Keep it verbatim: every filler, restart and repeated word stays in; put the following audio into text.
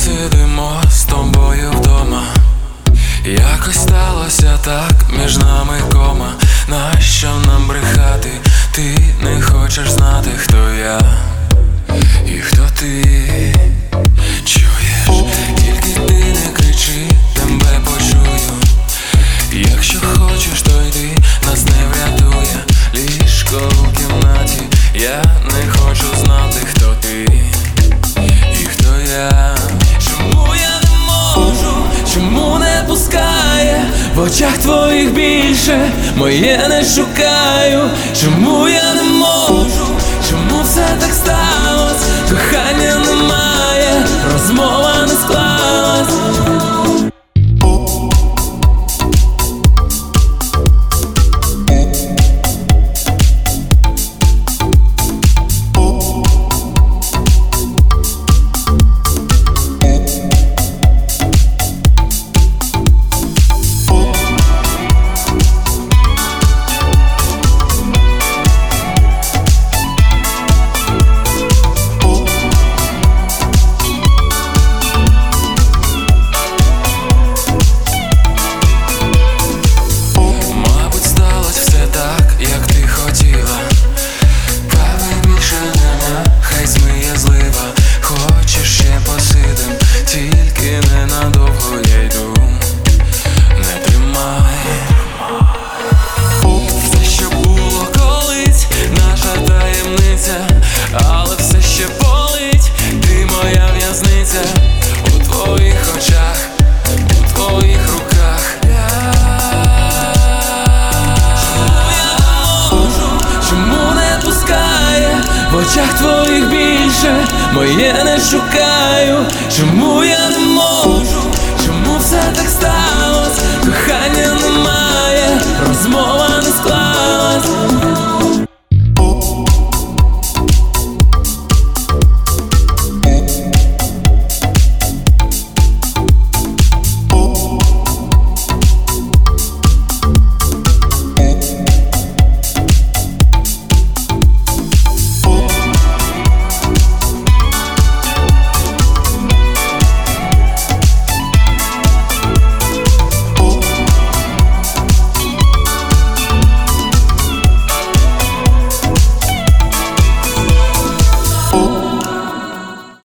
посидимо з тобою вдома. Якось сталося так, між нами кома. Нащо нам брехати? Ти не хочеш знати, хто я і хто ти. Чуєш, тільки ти не кричи, тебе почую. Якщо хочеш, то йди, нас не врятує ліжко у кімнаті. Я не хочу знати, хто ти і хто я. Чому я не можу, чому не пускає в очах твоїх більше, моє не шукаю. Чому я не можу, чому все так сталось? Кохання немає, розмова не склалась. Але все ще болить, ти моя в'язниця. У твоїх очах, у твоїх руках. Чому я не можу, чому не пускає в очах твоїх більше, моє не шукаю. Чому я